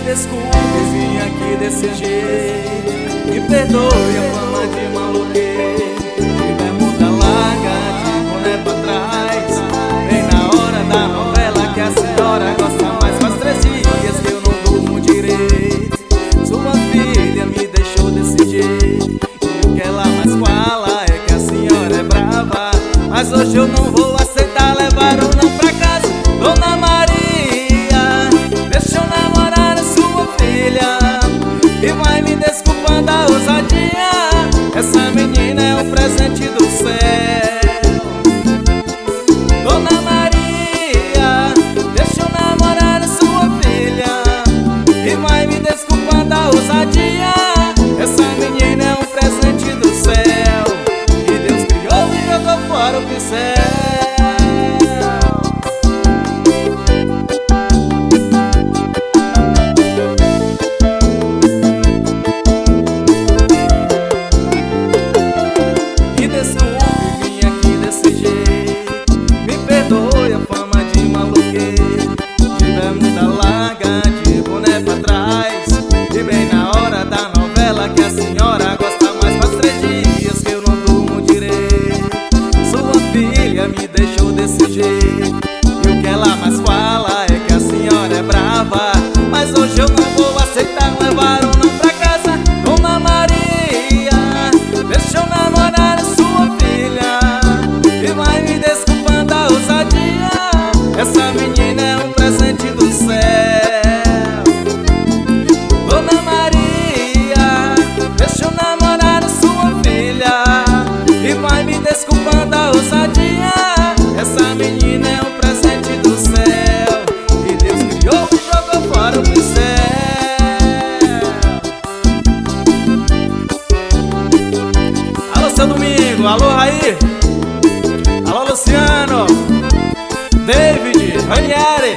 desculpe, vim aqui desse jeito. Me perdoe a fama de maloqueiro. Tiver muda larga, de boné pra trás. Bem na hora da novela que a senhora gosta mais. Faz 3 dias que eu não durmo direito. Sua filha me deixou desse jeito. E o que ela mais fala é que a senhora é brava. Mas hoje eu não vou aceitar levar ou não pra casa. Dona Maria, deixa eu namorar a sua filha. E vai me desculpando a ousadia. Essa menina é um presente do céu. Dona Maria, deixa eu namorar a sua filha. E vai me desculpando a ousadia. Essa menina é um presente do céu. E Deus criou e jogou fora o pincel. Perdoe a fama de maloqueiro. Tiver muda larga, de boné pra trás. E bem na hora da novela que a senhora gosta mais. Faz 3 dias que eu não durmo direito. Sua filha me deixou desse jeito. E o que ela mais fala é que a senhora é brava. Mas hoje eu não vou aceitar levar ou não pra casa. Dona Maria, deixa eu namorar a sua filha. E vai me desculpando a ousadia. Essa menina é um presente do céu. Dona Maria, deixa eu namorar a sua filha. E vai me desculpando a ousadia. Essa menina é um presente do céu. E Deus criou e jogou fora o pincel. Alô, seu Domingo, alô, Raí, alô, Luciano, David, Ranieri.